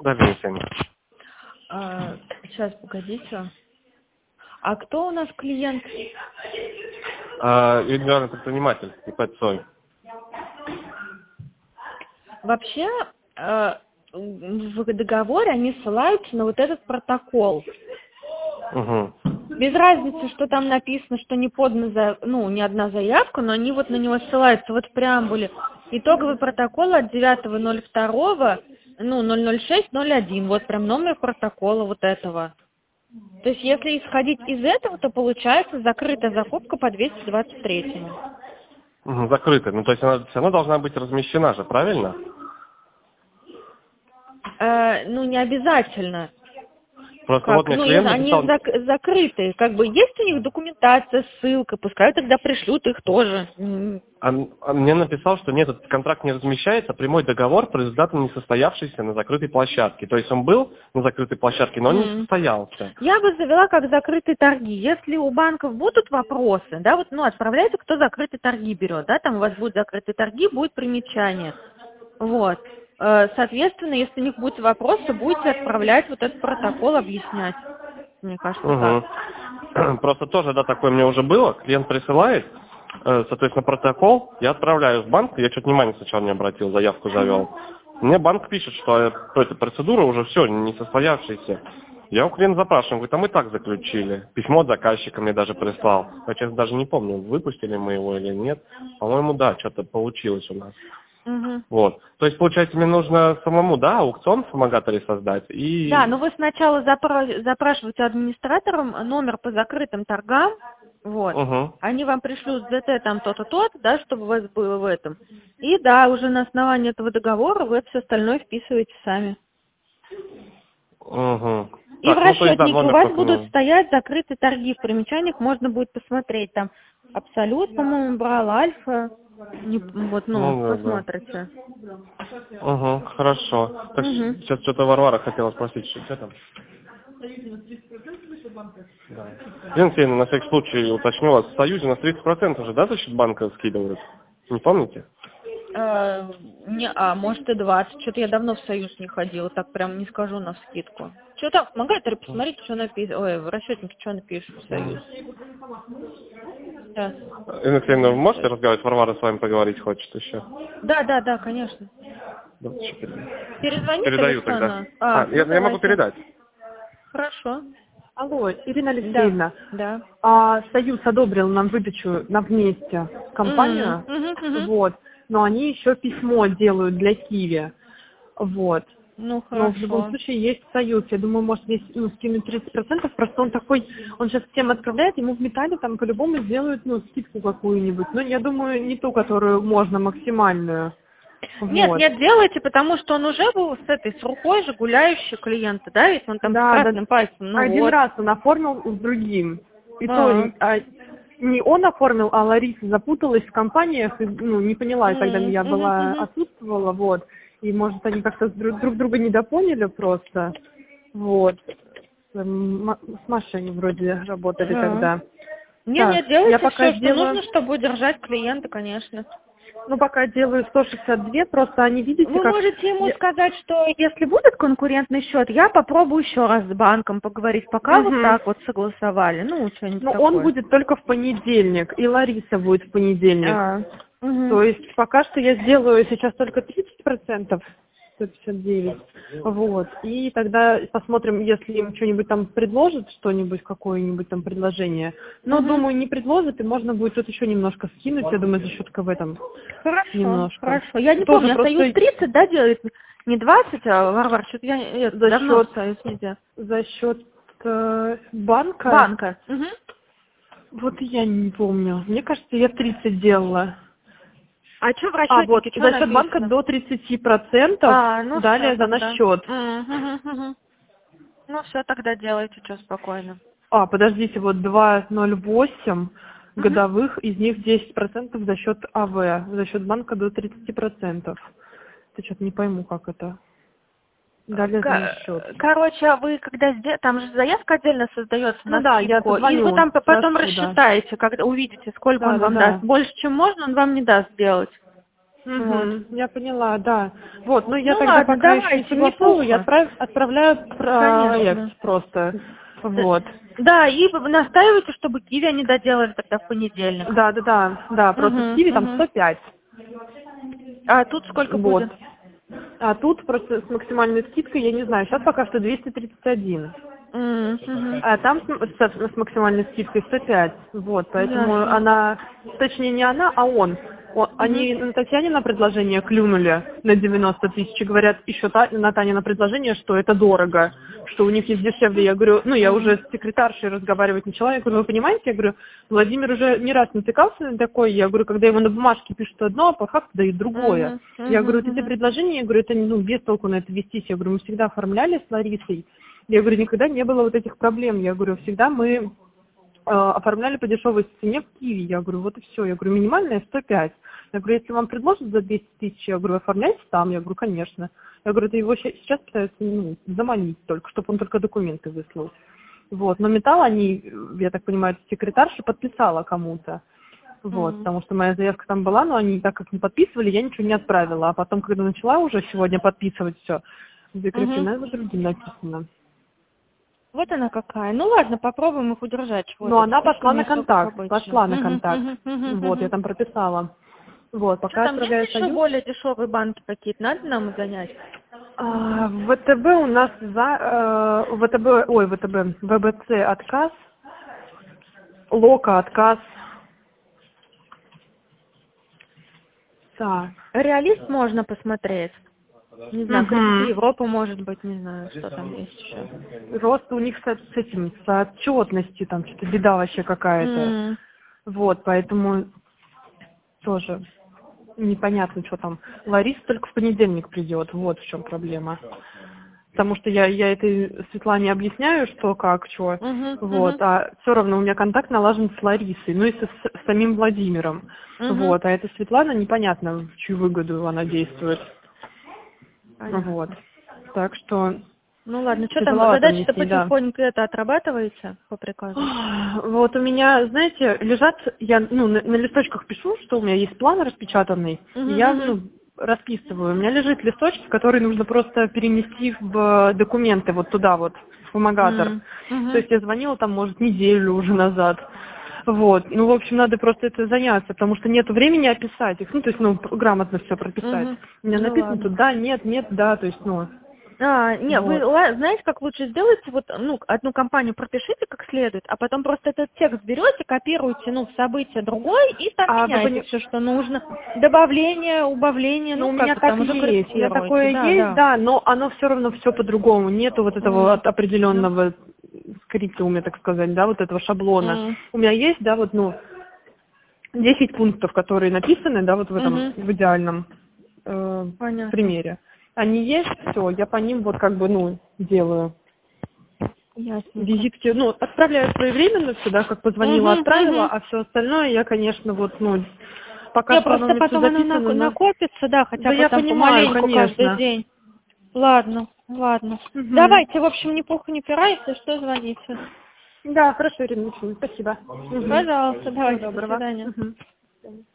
Да, Александр. Сейчас, погодите. А кто у нас клиент? Индивидуальный предприниматель, ИП Цой. Вообще, в договоре они ссылаются на вот этот протокол. Угу. Без разницы, что там написано, что не подана, ни одна заявка, но они вот на него ссылаются. Вот в преамбуле. Итоговый протокол от 9.02, 006.01. Вот прям номер протокола вот этого. То есть, если исходить из этого, то получается закрытая закупка по 223. Угу, закрытая. Ну, то есть она все равно должна быть размещена же, правильно? Не обязательно. Просто вот мне клиент они написал... закрытые. Как бы есть у них документация, ссылка, пускай тогда пришлют их тоже. Он мне написал, что нет, этот контракт не размещается, прямой договор по результатам несостоявшийся на закрытой площадке. То есть он был на закрытой площадке, но он не состоялся. Я бы завела как закрытые торги. Если у банков будут вопросы, да, отправляйте, кто закрытые торги берет, да, там у вас будут закрытые торги, будет примечание. Вот. Соответственно, если у них будут вопросы, будете отправлять вот этот протокол, объяснять. Мне кажется, так. Просто тоже, да, такое мне уже было. Клиент присылает, соответственно, протокол, я отправляю в банк, я что-то внимания сначала не обратил, заявку завел. Мне банк пишет, что эта процедура уже все, не состоявшаяся. Я у клиента запрашиваю, говорит, а мы так заключили. Письмо от заказчика мне даже прислал. Я, честно, даже не помню, выпустили мы его или нет. По-моему, да, что-то получилось у нас. Вот. То есть, получается, мне нужно самому, да, аукцион в Фомагаторе создать и... Да, но вы сначала запрашиваете администраторам номер по закрытым торгам, вот. Они вам пришлют ЗТ там то-то, то-то, да, чтобы у вас было в этом. И да, уже на основании этого договора вы все остальное вписываете сами. И так, в расчетнике у вас будут стоять закрытые торги. В примечаниях можно будет посмотреть. Там Абсолют, по-моему, брал, Альфа. Посмотрите. Хорошо. Так, сейчас что-то Варвара хотела спросить, что там? Да. Елена, на всякий случай уточню вас, в Союзе у нас 30% же, да, за счет банка скидывают? Не помните? Может и 20. Что-то я давно в Союз не ходила, так прям не скажу навскидку. Что там, в Фомагаторе посмотрите, что написано. Ой, в расчетнике что напишут в Союз. Сейчас. Елена, вы можете разговаривать? Варвара с вами поговорить хочет еще. Да, конечно. Перезвоните. Передаю тогда. Я могу передать. Хорошо. Алло, Ирина Алексеевна. Да. Союз одобрил нам выдачу на вместе компанию. Вот. Но они еще письмо делают для Киви. Вот. Хорошо. Но в любом случае есть Союз. Я думаю, может здесь скинуть 30%. Просто он сейчас всем отправляет, ему в металле там по-любому сделают скидку какую-нибудь. Но я думаю, не ту, которую можно, максимальную. Нет, делайте, потому что он уже был с рукой же гуляющий клиента, да, ведь он там с красным пальцем. Один раз он оформил с другим. И то не он оформил, а Лариса запуталась в компаниях и не поняла, когда я отсутствовала, вот. И, может, они как-то друг друга недопоняли просто. Вот. С Машей они вроде работали тогда. Нет, делайте все, что нужно, чтобы удержать клиента, конечно. Пока делаю 162, просто они, видите, Вы можете ему сказать, что если будет конкурентный счет, я попробую еще раз с банком поговорить, пока вот так вот согласовали, что-нибудь такое. Он будет только в понедельник, и Лариса будет в понедельник. То есть пока что я сделаю сейчас только 30%, 159, вот, и тогда посмотрим, если им что-нибудь там предложат, что-нибудь, какое-нибудь там предложение. Но, думаю, не предложат, и можно будет тут еще немножко скинуть, я думаю, за счет КВ там. Хорошо. Я не помню, Союз 30, да, делает? Не 20, а, Варвар, что-то я давно Союз нельзя. За счет банка? Банка. Вот я не помню. Мне кажется, я 30 делала. А что в расчетнике? За счет банка до 30%, далее за наш счет. Все, тогда делайте, что спокойно. Подождите, 2,08 годовых, из них 10% за счет АВ, за счет банка до 30%. Я что-то не пойму, как это. Далее за счет. Короче, вы когда там же заявка отдельно создается на я скидку, и вы там потом рассчитаете, когда увидите, сколько он вам даст. Больше, чем можно, он вам не даст сделать. Вот. Я поняла, да. Вот, ну я Ну тогда ладно, пока еще давайте, не согласовываю, я отправляю проект Конечно. просто. Вот. Да, и вы настаиваете, чтобы Киви они доделали тогда в понедельник. Да, просто в Киеве там 105. А тут сколько Вот. будет? А тут просто с максимальной скидкой, я не знаю, сейчас пока что 231. А там с максимальной скидкой 105. Вот, поэтому Ясно. она, точнее не она, а он. Они на Татьяне на предложение клюнули на 90 тысяч, и говорят еще на Тане на предложение, что это дорого, что у них есть дешевле. Я говорю, ну я уже с секретаршей разговаривать начала, я говорю, вы понимаете, я говорю, Владимир уже не раз натыкался на такое, я говорю, когда ему на бумажке пишут одно, а по факту дают другое. Я говорю, вот эти предложения, я говорю, это без толку на это вестись, я говорю, мы всегда оформляли с Ларисой, я говорю, никогда не было вот этих проблем, я говорю, всегда мы оформляли по дешевой цене в Киеве. Я говорю, вот и все. Я говорю, минимальная 105. Я говорю, если вам предложат за 200 тысяч, я говорю, оформляйте там. Я говорю, конечно. Я говорю, это его сейчас пытаются заманить только, чтобы он только документы выслал. Вот. Но металл они, я так понимаю, секретарша подписала кому-то. Вот, потому что моя заявка там была, но они так как не подписывали, я ничего не отправила. А потом, когда начала уже сегодня подписывать все, закреплено за другим написано. Вот она какая. Ну ладно, попробуем их удержать. Ну, она пошла на контакт. Вот, я там прописала. Вот, пока там есть еще более дешевые банки какие-то? Надо нам занять? ВТБ у нас ВБЦ отказ, Лока отказ. Так. Реалист можно посмотреть. Не знаю, кредиты Европы, может быть, не знаю, что там есть еще. Рост у них с отчетностью, там что-то беда вообще какая-то. Вот, поэтому тоже непонятно, что там. Лариса только в понедельник придет, вот в чем проблема. Потому что я этой Светлане объясняю, что, как, что, вот, а все равно у меня контакт налажен с Ларисой, ну и с самим Владимиром. Вот, а эта Светлана непонятно, в чью выгоду она действует. Вот. Так что... Ну ладно, что там, задачи-то потихоньку это отрабатываете по приказу? Вот у меня, знаете, лежат, я на листочках пишу, что у меня есть план распечатанный, и я расписываю. У меня лежит листочек, который нужно просто перенести в документы вот туда вот, в бумагатор. То есть я звонила там, может, неделю уже назад. Вот, ну, в общем, надо просто это заняться, потому что нет времени описать их, то есть, грамотно все прописать. У меня написано тут да, нет, да, то есть, Нет, вот. Вы знаете, как лучше сделать, вот, одну компанию пропишите как следует, а потом просто этот текст берете, копируете, в событие другое и там меняете все, что нужно. Добавление, убавление, у меня так и есть, у меня такое есть, да, но оно все равно все по-другому, нету вот этого определенного скрипта, так сказать, да, вот этого шаблона. У меня есть, да, 10 пунктов, которые написаны, да, вот в этом, в идеальном примере. Они есть, все, я по ним делаю. Ясно. Визитки, отправляю своевременно сюда, как позвонила, отправила, а все остальное я, конечно, пока что просто потом оно накопится, да, хотя бы там помаленьку каждый день. Ладно. Давайте, в общем, ни пуха, ни пера, если что, звоните. Да, хорошо, Ирина, спасибо. Пожалуйста, давайте, до свидания.